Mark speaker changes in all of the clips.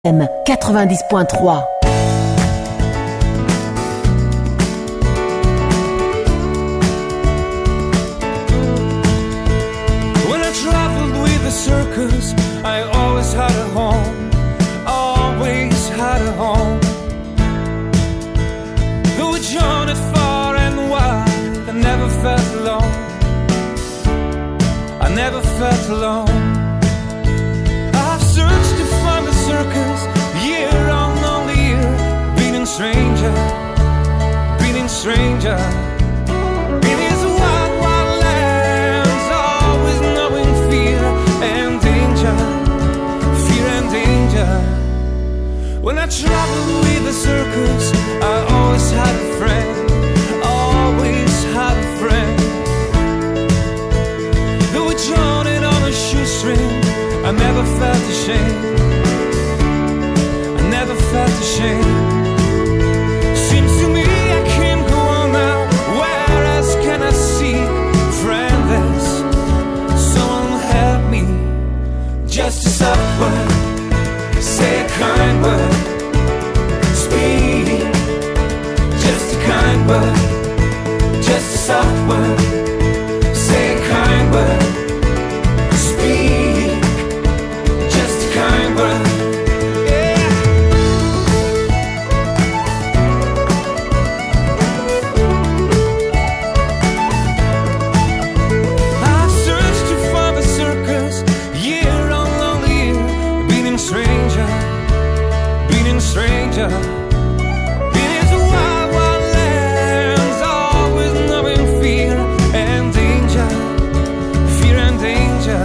Speaker 1: M 90.3.
Speaker 2: When I traveled with the circus, I always had a home, always had a home. Though it journeyed far and wide, I never felt alone. I never felt alone. I've searched to find the circus, year on the year, being stranger, being stranger. In his wild, wild lands, always knowing fear and danger, fear and danger. When I traveled with the circus, I always had a friend, always had a friend. Though we journeyed on a shoestring, I never felt ashamed, I never felt ashamed. Seems to me I can't go on now, where else can I seek friendless? Someone help me, just a soft word, say a kind word, speak, just a kind word, just a soft word, say a kind word, speak, just a kind word. Stranger, in his wild, wild lands, always knowing fear and danger, fear and danger.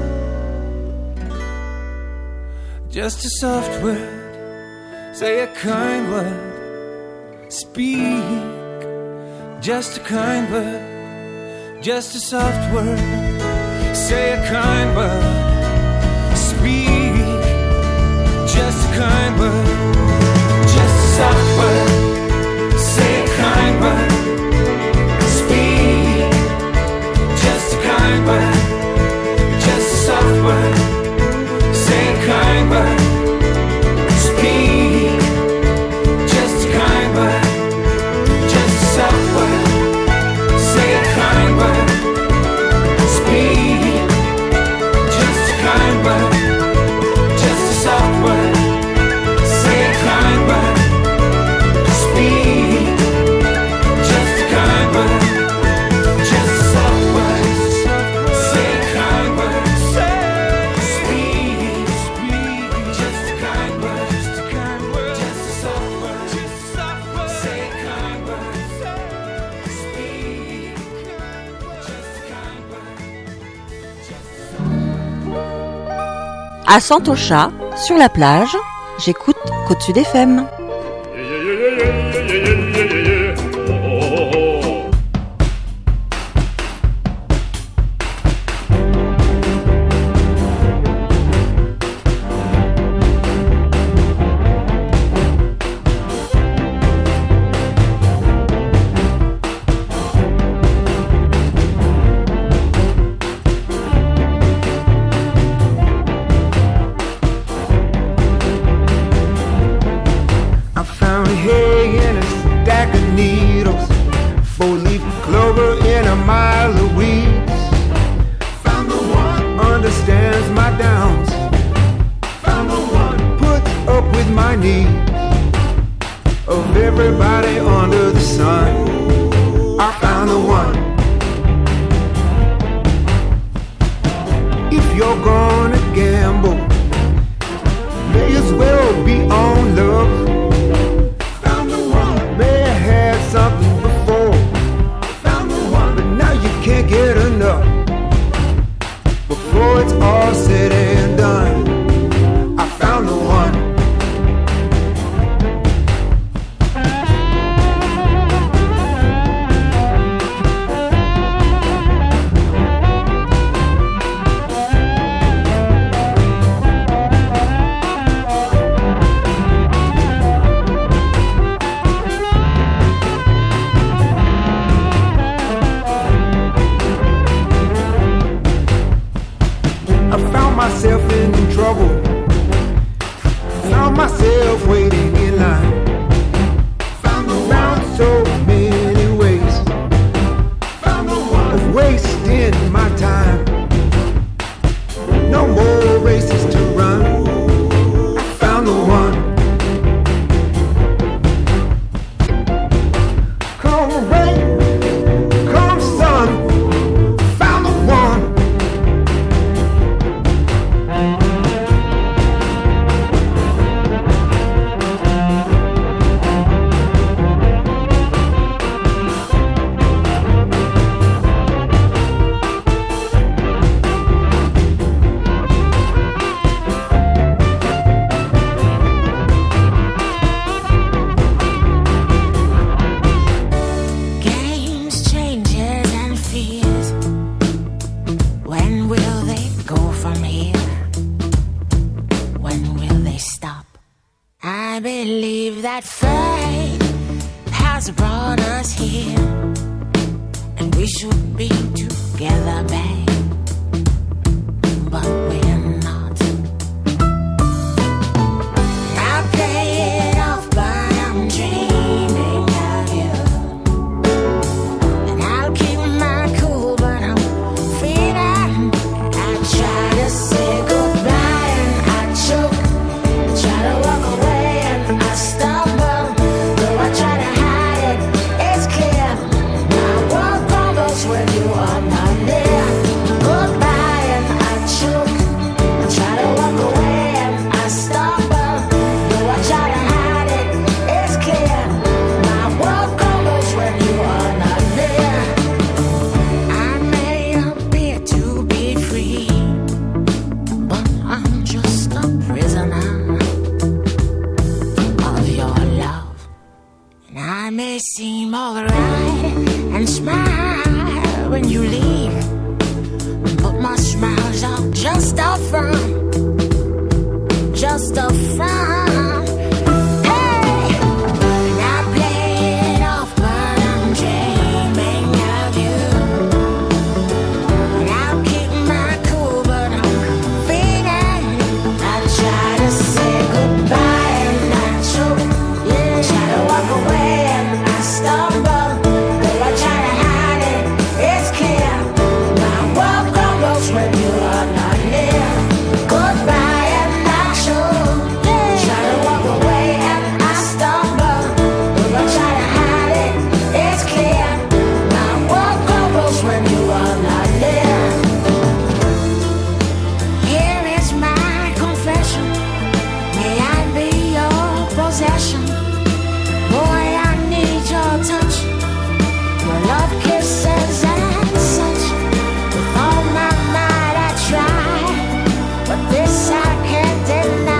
Speaker 2: Just a soft word, say a kind word, speak, just a kind word, just a soft word, say a kind word, speak, just a kind word. Soft word, say a kind word, speak, just a kind word, just a soft word, say a kind word, speak, just a kind word, just a soft word, say a kind word, speak, just a kind word, just a soft word, say a kind word.
Speaker 1: À Santocha, sur la plage, j'écoute Côte Sud FM.
Speaker 3: found myself waiting in line. Found around so many ways. Found the one of wasting my time. No more races to run. I found the one. Come rain, come sun. Found the one.
Speaker 4: Games, changes, and fears. When will they go from here? When will they stop? I believe that fate has brought us here, and we should be together, babe. But we're not. I play it off, but I'm dreaming of you. And I'll keep my cool, but I'm feeling. I try to say goodbye and I choke. I try to walk away and I stumble. Though I try to hide it, it's clear. My world crumbles when you are not near. Goodbye and I choke. I try to walk away and I stumble. Though I try to hide it, it's clear. My world crumbles when you are not near. I may appear to be free, but I'm just a prisoner of your love. And I may seem alright and smile when you leave, but my smiles are just a front, just a front. Hey, and I play it off, but I'm dreaming of you. And I'll keep my cool, but I'm feeling. I try to say goodbye and I choke. Yeah, try to walk away and I stumble. Though I try to hide it, it's clear. My world crumbles when you are not near. Goodbye and I choke. Try to walk away and I stumble. Though I try to hide it, it's clear. My world crumbles when you are not near. Here is my confession. May I be your possession? Boy, I need your touch, your love, kisses, and such. With all my might I try, but this I can't deny.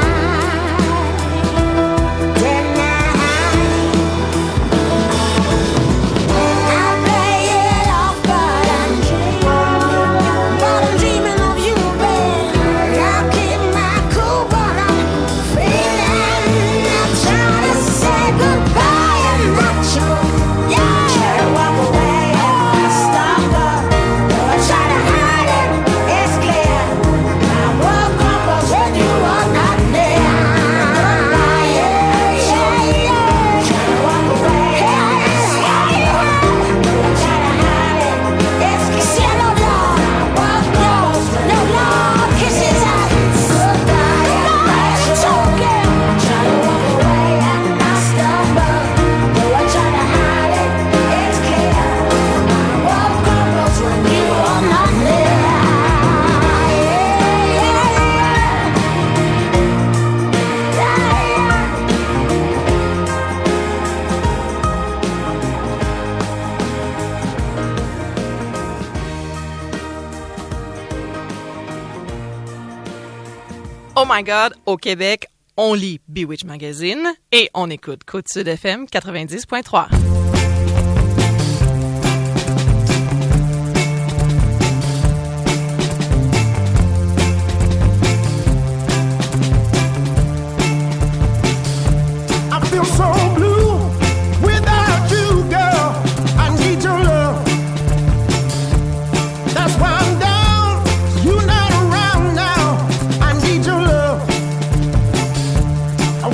Speaker 4: I play it off, but I'm dreaming of you, babe. I'll keep my cool, but I'm feeling. I try to say goodbye and I choke. Yeah, try to walk away and I stumble. Though I try to hide it, it's clear. My world crumbles when you are not near. Try to walk away and I stumble. Though I try to hide it, it's clear. No love, world crumbles, no love, kisses and goodbye and I choke. Try to walk away and I stumble. Though I try to hide it, it's clear. My world crumbles when you are not near.
Speaker 5: Oh my God, au Québec, on lit Bewitch Magazine et on écoute Côte Sud FM 90.3.
Speaker 3: I feel so blue without you, girl. I need your love. That's why I'm down. You're not around now. I need your love.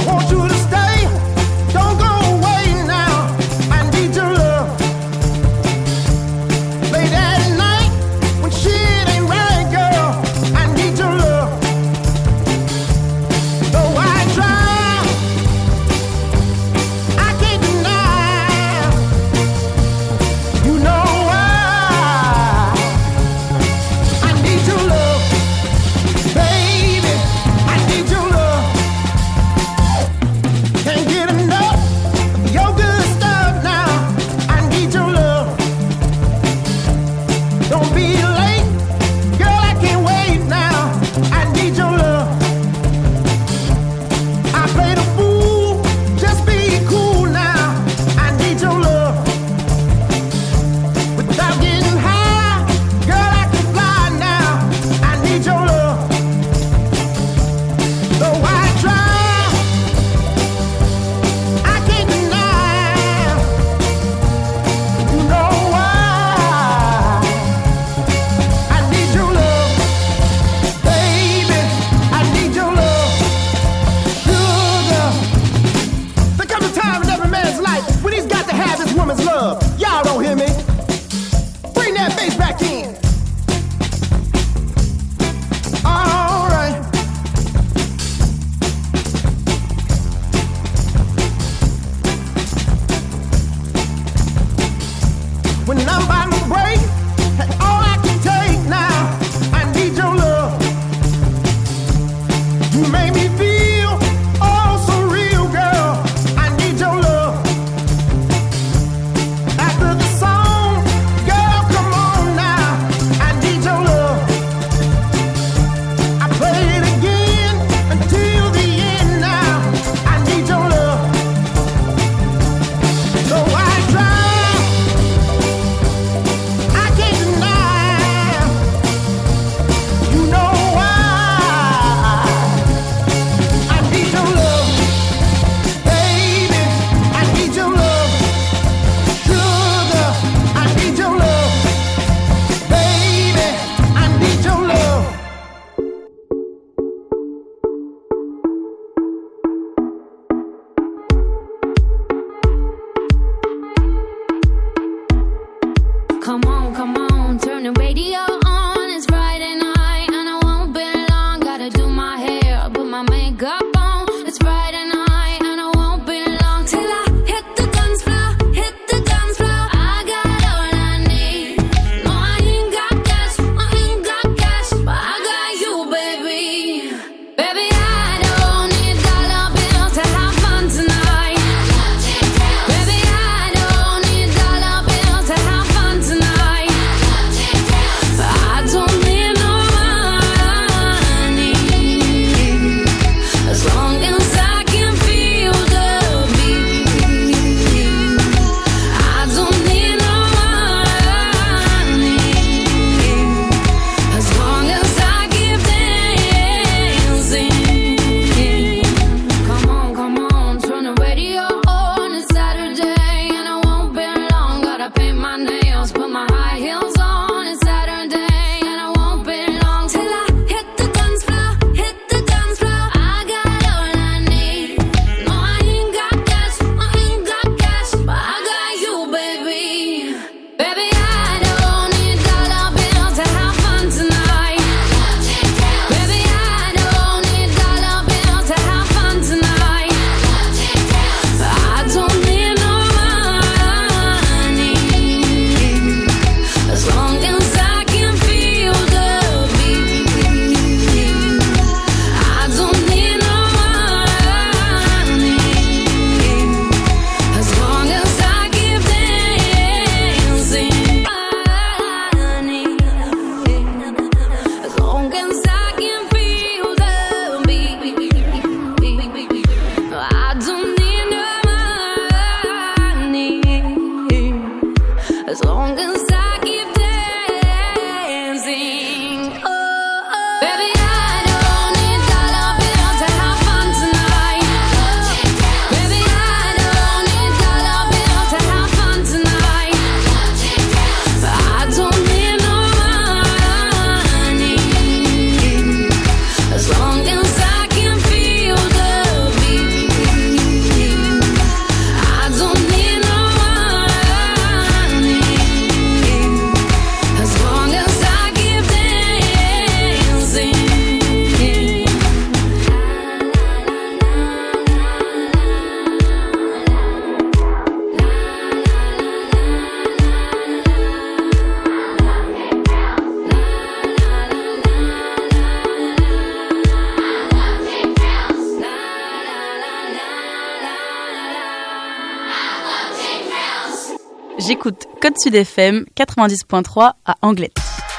Speaker 6: J'écoute Code Sud FM 90.3 à Anglette.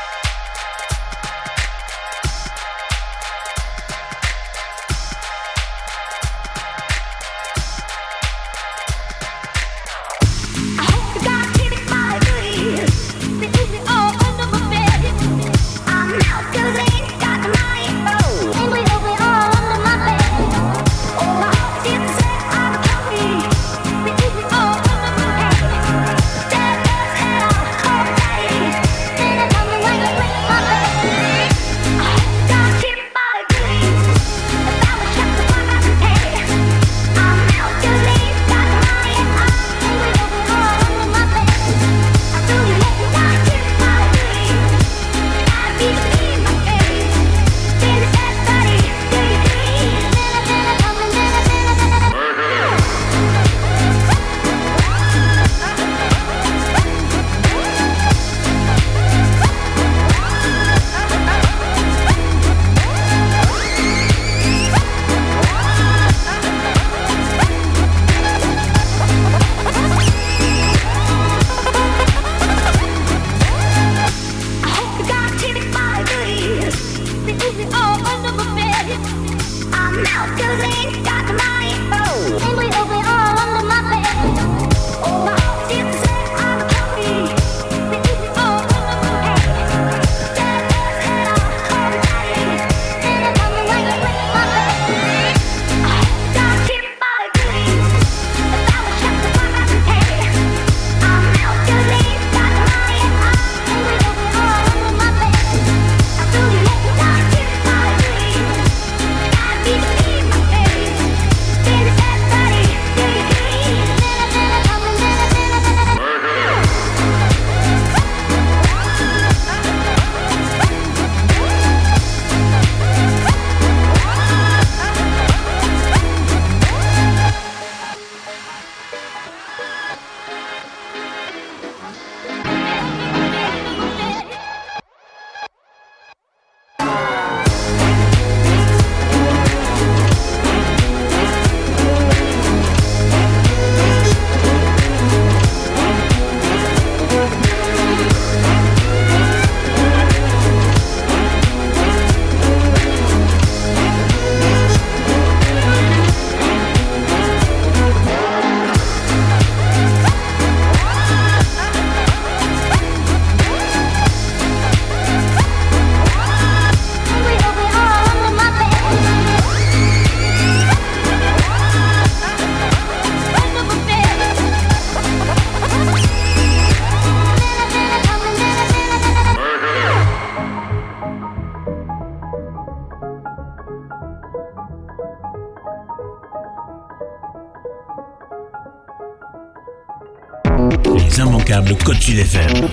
Speaker 7: Les immanquables Code Sud FM.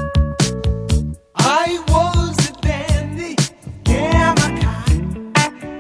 Speaker 3: I was a dandy, yeah, my kind.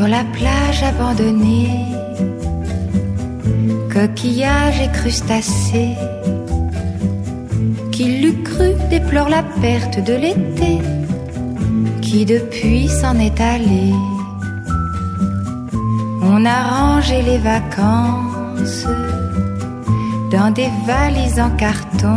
Speaker 8: Sur la plage abandonnée, coquillages et crustacés, qui l'eût cru déplore la perte de l'été, qui depuis s'en est allé. On a rangé les vacances dans des valises en carton,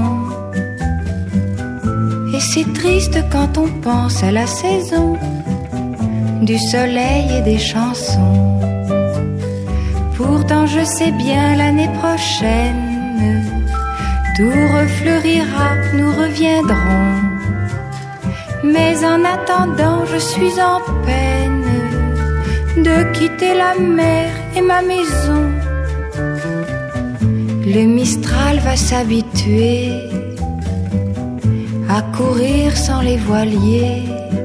Speaker 8: et c'est triste quand on pense à la saison du soleil et des chansons. Pourtant je sais bien l'année prochaine tout refleurira, nous reviendrons. Mais en attendant je suis en peine de quitter la mer et ma maison. Le Mistral va s'habituer à courir sans les voiliers,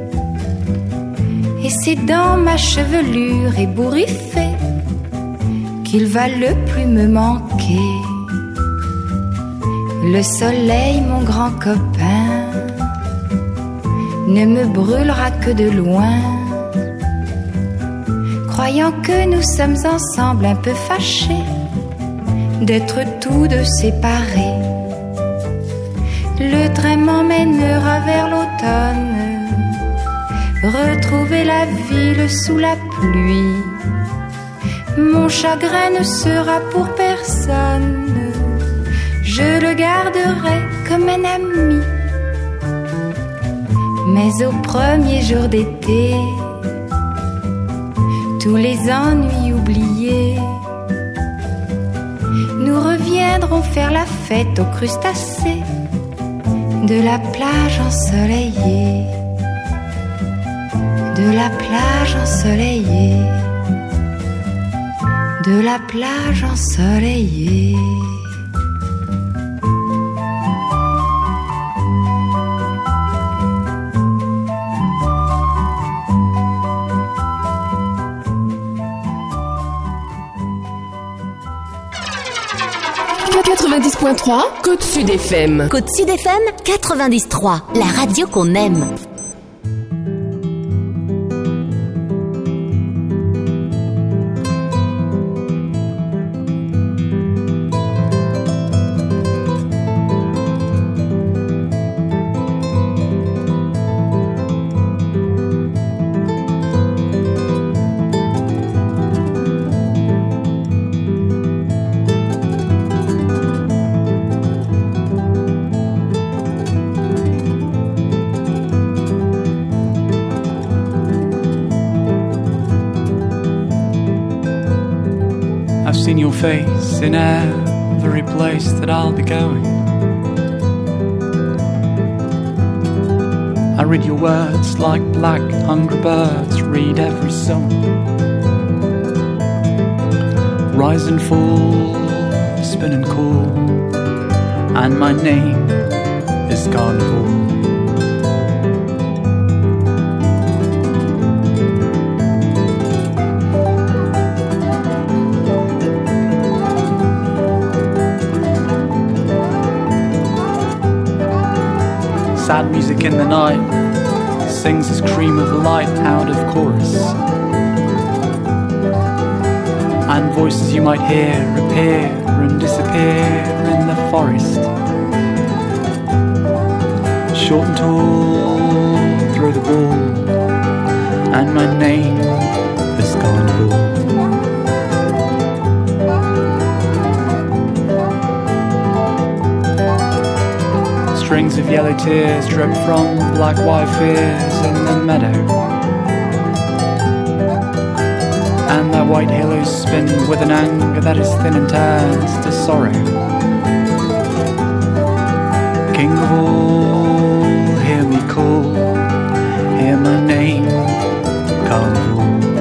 Speaker 8: et c'est dans ma chevelure ébouriffée qu'il va le plus me manquer. Le soleil, mon grand copain, ne me brûlera que de loin, croyant que nous sommes ensemble un peu fâchés d'être tous deux séparés. Le train m'emmènera vers l'automne, retrouver la ville sous la pluie. Mon chagrin ne sera pour personne, je le garderai comme un ami. Mais au premier jour d'été, tous les ennuis oubliés, nous reviendrons faire la fête aux crustacés de la plage ensoleillée, de la plage ensoleillée, de la plage ensoleillée.
Speaker 9: Côte Sud FM.
Speaker 10: Côte Sud FM 90.3, la radio qu'on aime.
Speaker 11: Seen your face in every place that I'll be going. I read your words like black hungry birds read every song. Rise and fall, spin and cool, and my name is Carnival. Sad music in the night sings a scream of light out of chorus, and voices you might hear appear and disappear in the forest. Short and tall, through the wall, and my name is Carnival. Strings of yellow tears drip from black white fears in the meadow, and that white halo spin with an anger that is thin and turns to sorrow. King of all, hear me call, hear my name, Carnival.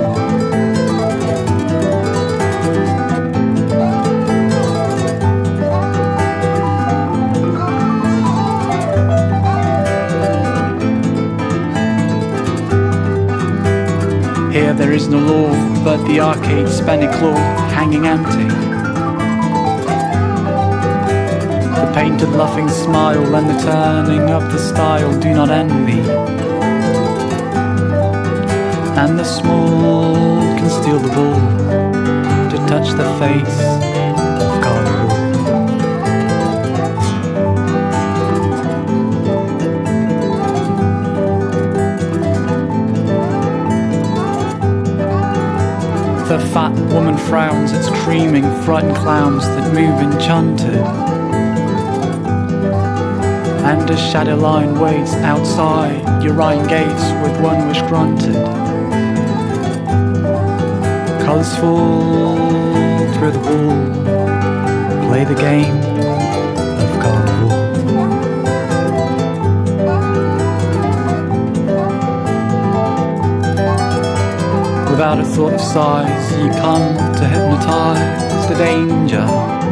Speaker 11: Here there is no law, but the arcade's spanny claw hanging empty. The painted laughing smile and the turning of the style do not envy. and the small can steal the ball to touch the face of carnival. The fat woman frowns at screaming, frightened clowns that move enchanted. And a shadow line waits outside your iron gates with one wish granted. Colours fall through the wall, play the game of carnival. Without a thought of size, you come to hypnotise the danger.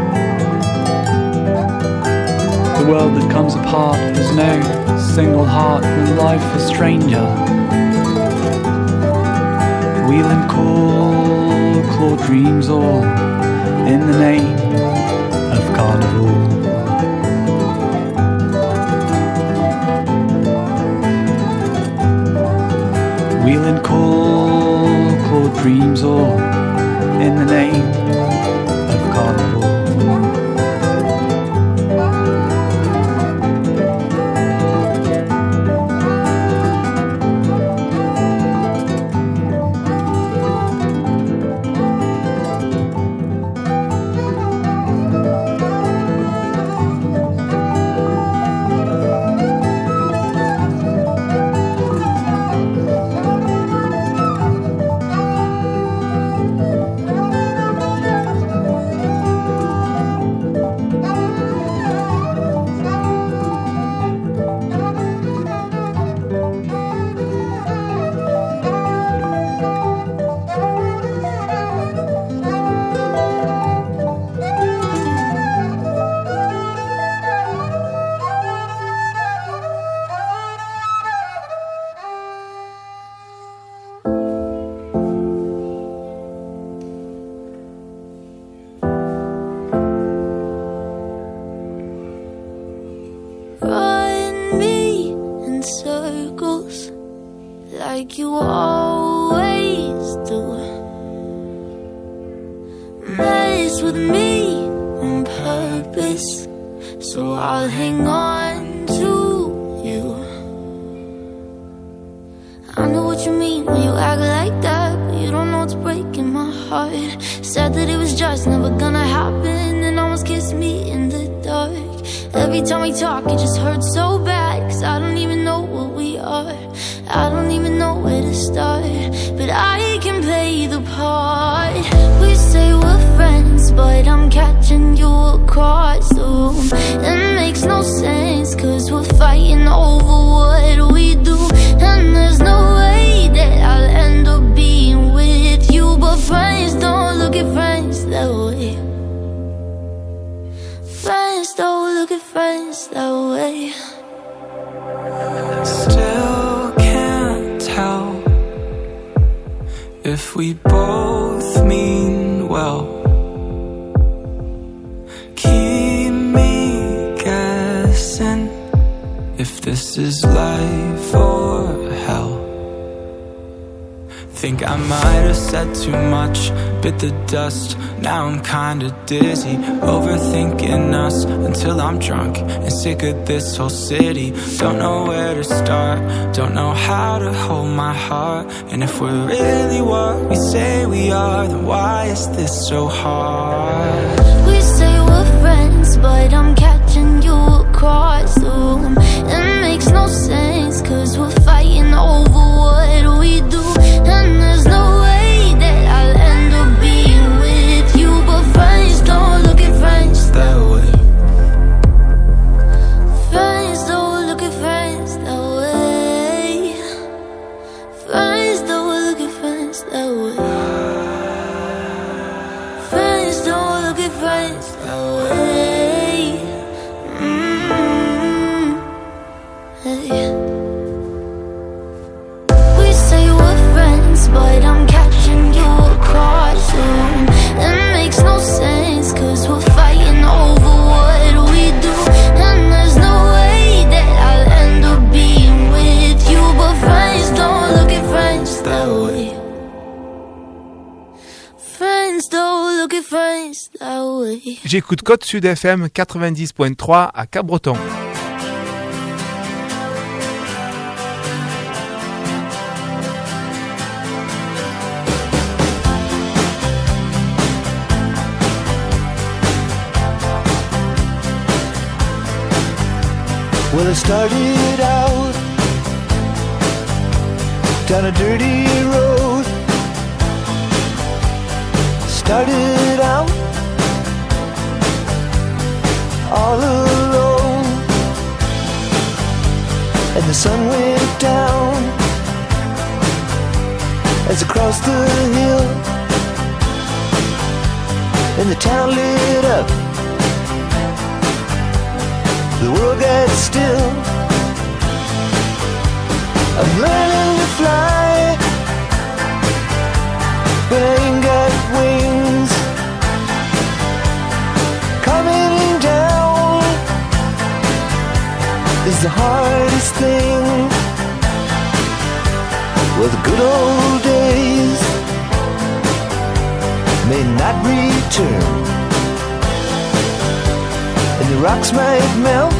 Speaker 11: The world that comes apart has no single heart when life is stranger. Wheel and call, claw dreams all in the name of carnival. Wheel and call, claw dreams all in the name of carnival.
Speaker 4: like you always do. Mess with me on purpose, so I'll hang on to you. I know what you mean when you act like that, but you don't know it's breaking my heart. Said that it was just never gonna happen, and almost kissed me in the dark. Every time we talk it just hurts so bad, 'cause I don't even know what we are. I don't even know where to start, but I can play the part. We say we're friends, but I'm catching you across the room. It makes no sense, 'cause we're fighting over what we do. And there's no way that I'll end up being with you, but friends don't look at friends that way. Friends don't look at friends that way.
Speaker 2: Still can't tell if we both mean well. Keep me guessing if this is life or hell. Think I might have said too much, bit the dust. Now I'm kinda dizzy, overthinking us until I'm drunk and sick of this whole city. Don't know where to start, don't know how to hold my heart. And if we're really what we say we are, then why is this so hard?
Speaker 4: We say we're friends, but I'm catching you across the room. It makes no sense, 'cause we're fighting over what we do. And there's no way that I'll end up being with you, but friends don't look at friends that way. Friends don't look at friends that way. Friends don't look at friends that way. Friends don't look at friends that way.
Speaker 3: J'écoute Côte Sud FM 90.3 à Cap-Breton.
Speaker 12: Well, I started out down a dirty road. Started out all alone, and the sun went down as I crossed the hill, and the town lit up. The world got still. I'm learning to fly, but I ain't got wings. Coming down is the hardest thing. Well, the good old days may not return, and the rocks might melt,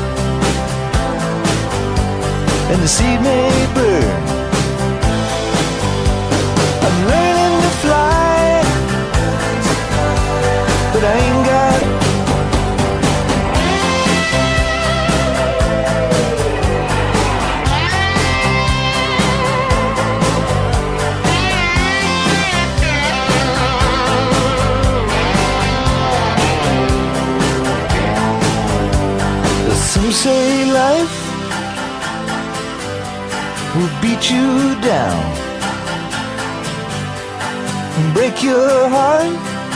Speaker 12: and the seed may burn. I'm learning to fly, but I ain't got. Some say life will beat you down and break your heart,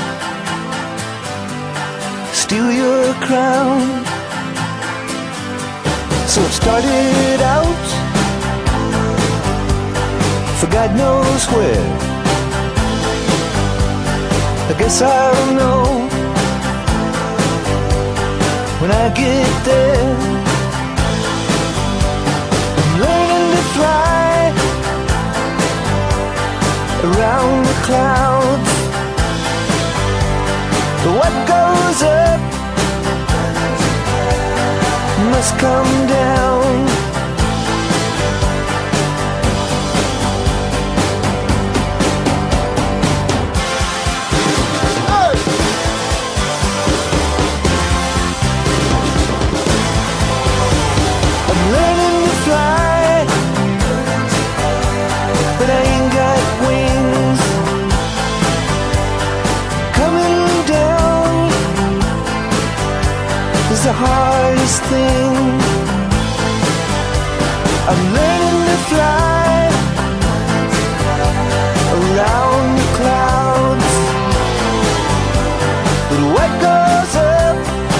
Speaker 12: steal your crown. So it started out for God knows where. I guess I'll know when I get there. I'm learning to fly around the clouds, but what goes up must come down. But I ain't got wings. Coming down is the hardest thing. I'm learning to fly around the clouds, but what goes up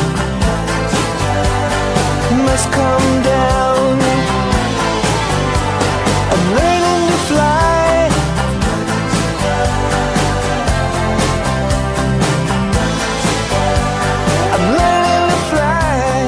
Speaker 12: must come down. I'm learning to fly. I'm learning to fly.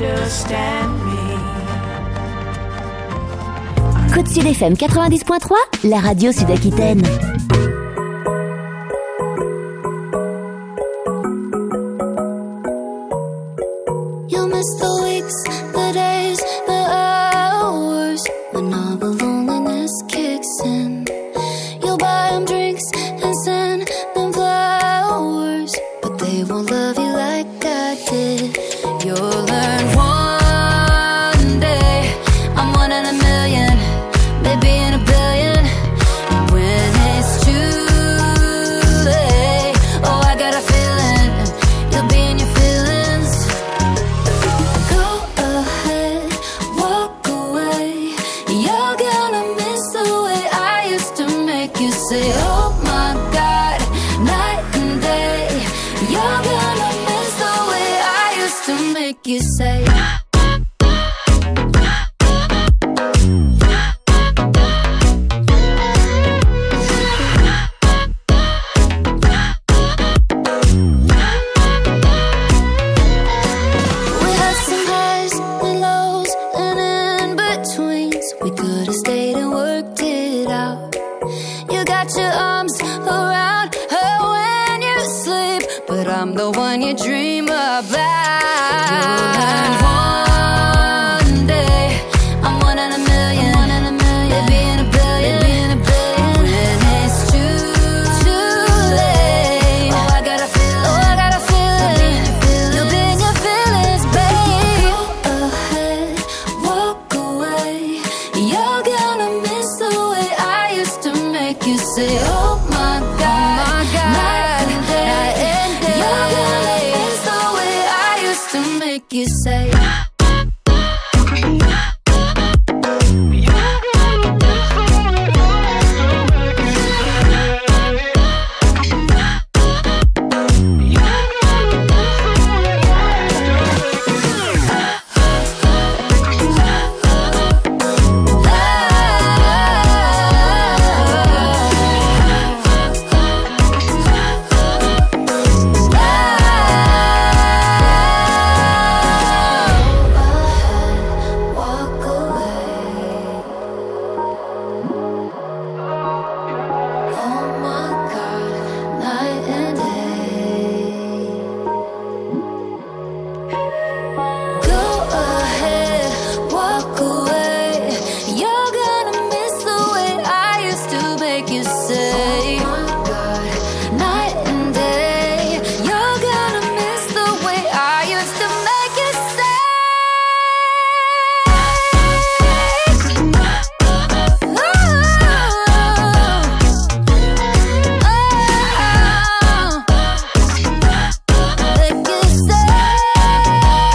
Speaker 4: understand me.
Speaker 10: Côte Sud FM 90.3, la radio sud-aquitaine.
Speaker 13: You'll miss the weeks, the days, the hours when all the loneliness kicks in. You'll buy them drinks and send them flowers, but they won't love you like I did. You'll learn one day I'm one in a million, maybe in a billion. And when it's too late, oh, I got a feeling you'll be in your feelings. Go ahead, walk away. You're gonna miss the way I used to make you say, oh my God, night and day. You're gonna miss the way I used to make you say. We had some highs and lows and in betweens. We could have stayed and worked it out. You got your arms around her when you sleep, but I'm the one you dream about. One day I'm one in a million, maybe in a billion. And when it's too late, oh, I got a feeling you'll be in your feelings, babe. Go ahead, walk away. You're gonna miss the way I used to make you say, oh my God, night and day. You're gonna miss the way I used to make you say. Walk away. Oh my God, night and day. Go ahead, walk away. You're gonna miss the way I used to make you say, oh my God, night and day. You're gonna miss the way I used to make you say. Make you say.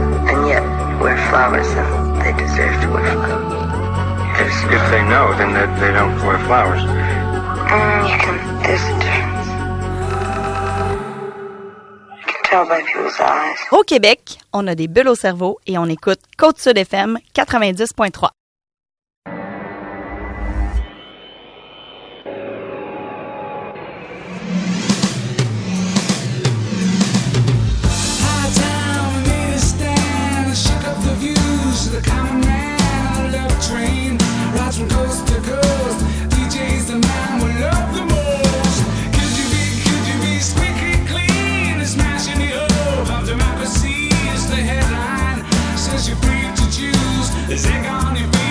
Speaker 14: and yet wear flowers, and they deserve to wear flowers.
Speaker 15: If they know, then they don't wear flowers.
Speaker 14: There's a difference. You can tell by people's eyes.
Speaker 6: Au Québec, on a des bulles au cerveau et on écoute Côte-Sud FM 90.3.
Speaker 2: The common man, love train, rides from coast to coast. DJ's the man we love the most. Could you be squeaky clean and smashing the hope of democracy is the headline. Says you're free to choose. There's egg on your face.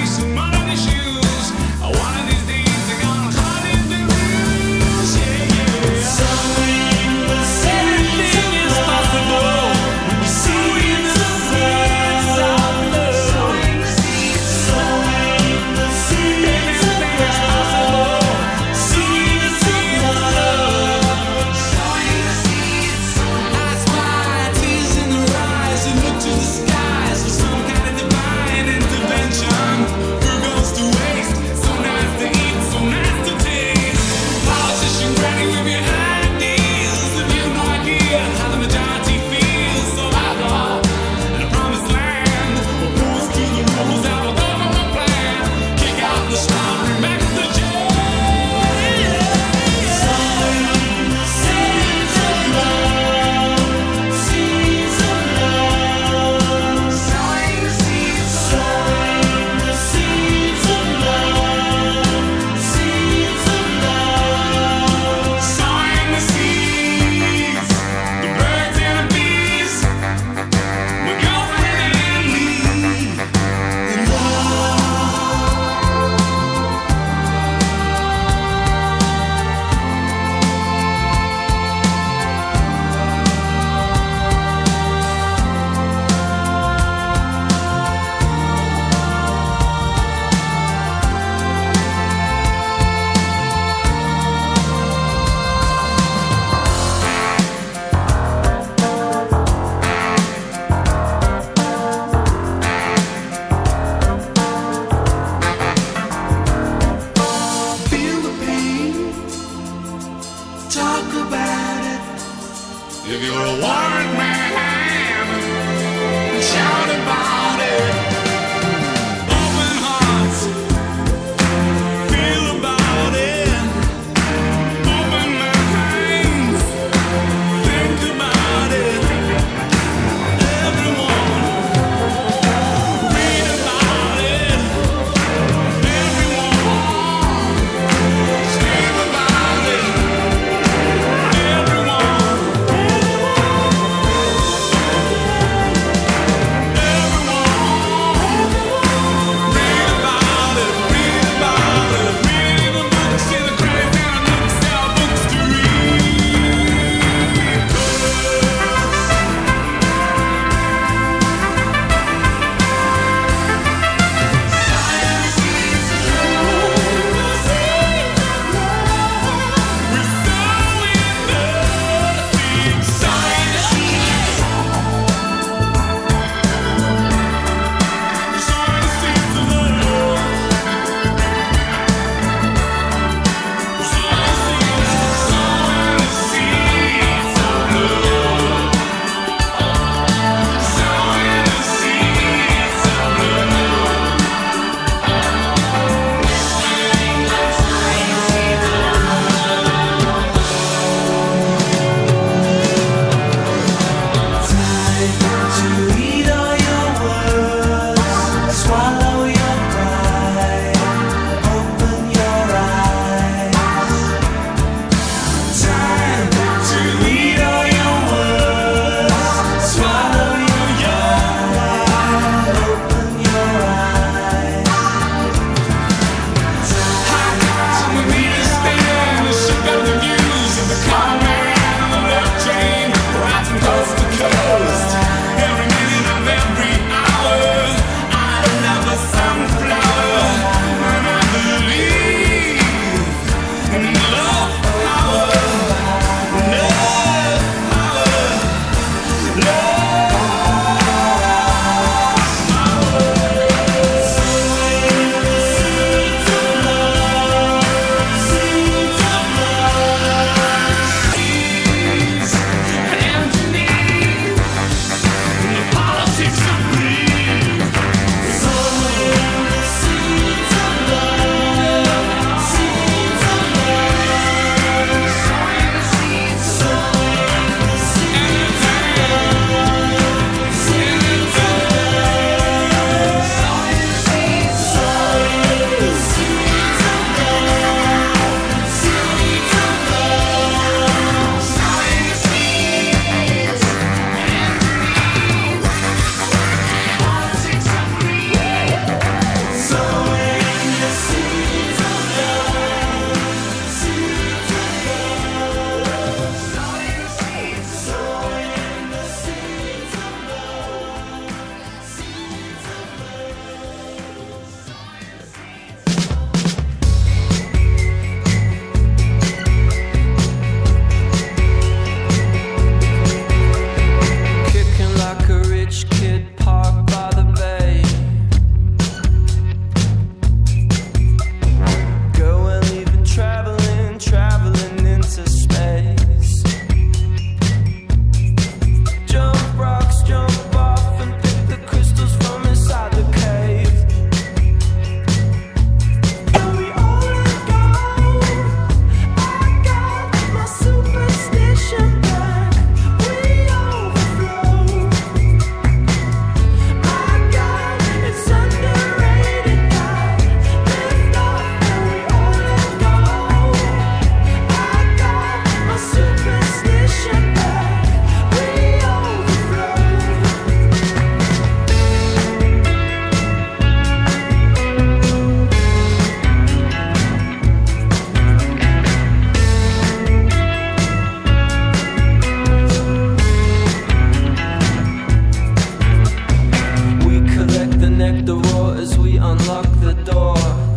Speaker 12: connect the roar as we unlock the door.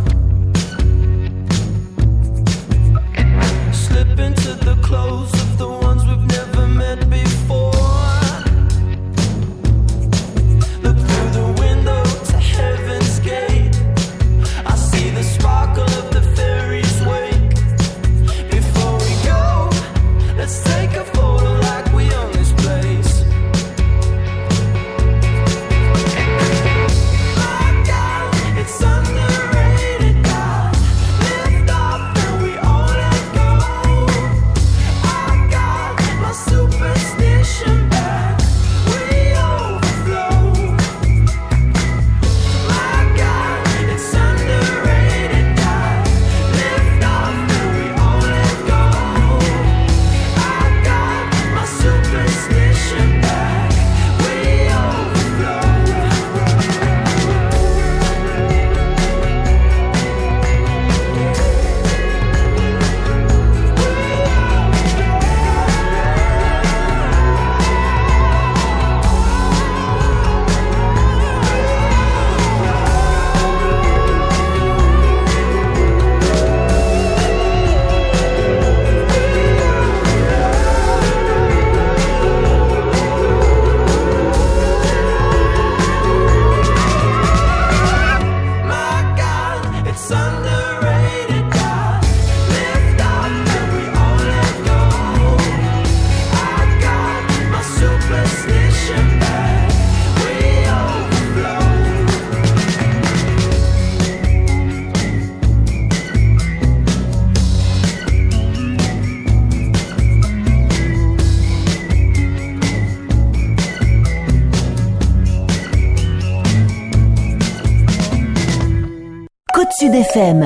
Speaker 12: Slip into the clothes of the ones we've never met before. Look through the window to heaven's gate. I see the sparkle of the fairies wake. Before we go, let's take a photo like we own this place. My God, it's underrated, God. Lift off and we all let go. I got my superstition back. We overflow. My God, it's underrated, God. Lift off and we all let go. I got my superstition back. We overflow. My God, it's underrated, God. Lift off and we all let go. I got my superstition back. We overflow.
Speaker 10: Côte Sud FM.